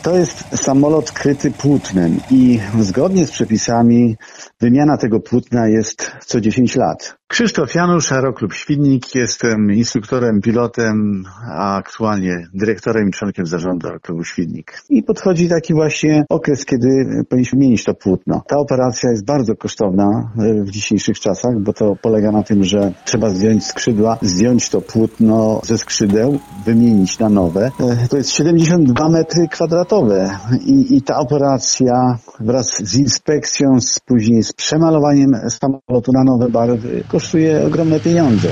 To jest samolot kryty płótnem i zgodnie z przepisami wymiana tego płótna jest co 10 lat. Krzysztof Janusz, Aeroklub Świdnik. Jestem instruktorem, pilotem, a aktualnie dyrektorem i członkiem zarządu Aeroklubu Świdnik. I podchodzi taki właśnie okres, kiedy powinniśmy zmienić to płótno. Ta operacja jest bardzo kosztowna w dzisiejszych czasach, bo to polega na tym, że trzeba zdjąć skrzydła, zdjąć to płótno ze skrzydeł, wymienić na nowe. To jest 72 metry kwadratowe i ta operacja wraz z inspekcją, później z przemalowaniem samolotu na nowe barwy kosztuje ogromne pieniądze.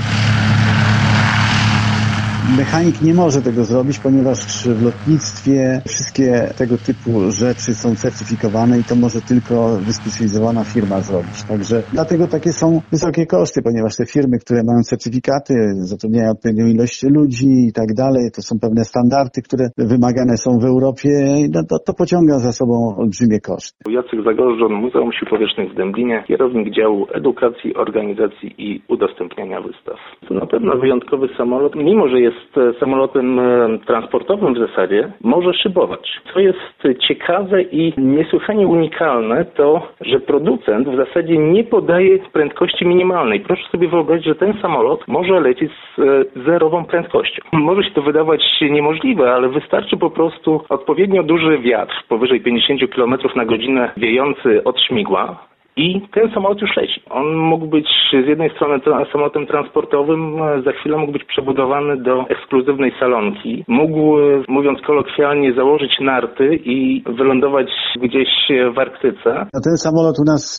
Mechanik nie może tego zrobić, ponieważ w lotnictwie wszystkie tego typu rzeczy są certyfikowane i to może tylko wyspecjalizowana firma zrobić. Także dlatego takie są wysokie koszty, ponieważ te firmy, które mają certyfikaty, zatrudniają odpowiednią ilość ludzi i tak dalej, to są pewne standardy, które wymagane są w Europie, to pociąga za sobą olbrzymie koszty. Jacek Zagorżon, Muzeum Sił Powietrznych w Dęblinie, kierownik działu edukacji, organizacji i udostępniania wystaw. To na pewno wyjątkowy samolot, mimo że jest samolotem transportowym w zasadzie, może szybować. Co jest ciekawe i niesłychanie unikalne, to że producent w zasadzie nie podaje prędkości minimalnej. Proszę sobie wyobrazić, że ten samolot może lecieć z zerową prędkością. Może się to wydawać niemożliwe, ale wystarczy po prostu odpowiednio duży wiatr, powyżej 50 km na godzinę wiejący od śmigła, i ten samolot już leci. On mógł być z jednej strony samolotem transportowym, za chwilę mógł być przebudowany do ekskluzywnej salonki. Mógł, mówiąc kolokwialnie, założyć narty i wylądować gdzieś w Arktyce. Ten samolot u nas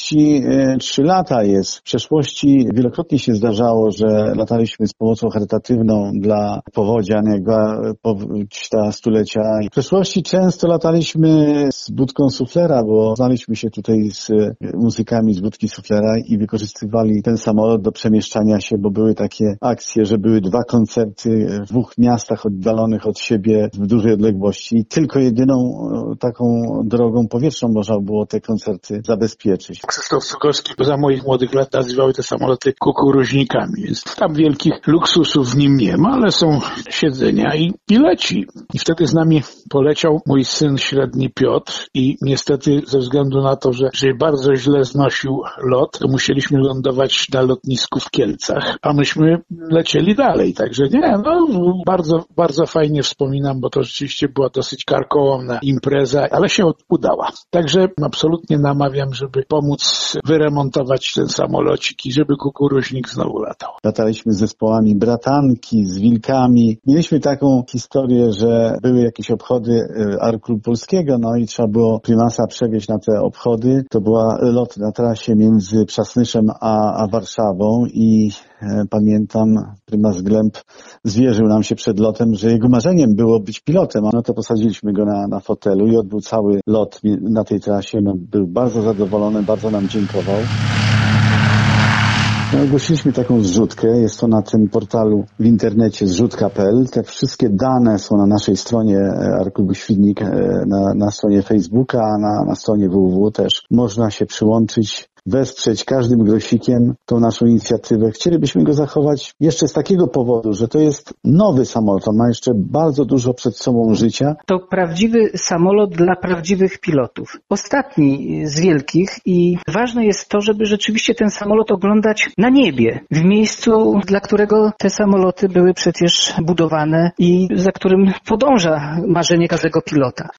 33 lata jest. W przeszłości wielokrotnie się zdarzało, że lataliśmy z pomocą charytatywną dla powodzian, jak była powódź ta stulecia. W przeszłości często lataliśmy z budką suflera, bo znaliśmy się tutaj z muzykami z budki suflera i wykorzystywali ten samolot do przemieszczania się, bo były takie akcje, że były 2 koncerty w 2 miastach oddalonych od siebie w dużej odległości i tylko jedyną taką drogą powietrzną można było te koncerty zabezpieczyć. Krzysztof Cukowski za moich młodych lat nazywał te samoloty kukuruźnikami, więc tam wielkich luksusów w nim nie ma, ale są siedzenia i leci. I wtedy z nami poleciał mój syn średni Piotr i niestety ze względu na to, że bardzo źle znosił lot, to musieliśmy lądować na lotnisku w Kielcach, a myśmy lecieli dalej. Także bardzo, bardzo fajnie wspominam, bo to rzeczywiście była dosyć karkołomna impreza, ale się udała. Także absolutnie namawiam, żeby pomóc wyremontować ten samolocik i żeby kukuruźnik znowu latał. Lataliśmy z zespołami Bratanki, z Wilkami. Mieliśmy taką historię, że były jakieś obchody Aeroklubu Polskiego, i trzeba było prymasa przewieźć na te obchody. To była lot na trasie między Przasnyszem a Warszawą i pamiętam, prymas Glemp zwierzył nam się przed lotem, że jego marzeniem było być pilotem. To posadziliśmy go na fotelu i odbył cały lot na tej trasie. Był bardzo zadowolony, bardzo nam dziękował. Ogłosiliśmy taką zrzutkę, jest to na tym portalu w internecie zrzutka.pl. Te wszystkie dane są na naszej stronie Aeroklubu Świdnik, na stronie Facebooka, na stronie www też. Można się przyłączyć, wesprzeć każdym grosikiem tą naszą inicjatywę. Chcielibyśmy go zachować jeszcze z takiego powodu, że to jest nowy samolot, on ma jeszcze bardzo dużo przed sobą życia. To prawdziwy samolot dla prawdziwych pilotów. Ostatni z wielkich i ważne jest to, żeby rzeczywiście ten samolot oglądać na niebie, w miejscu, dla którego te samoloty były przecież budowane i za którym podąża marzenie każdego pilota.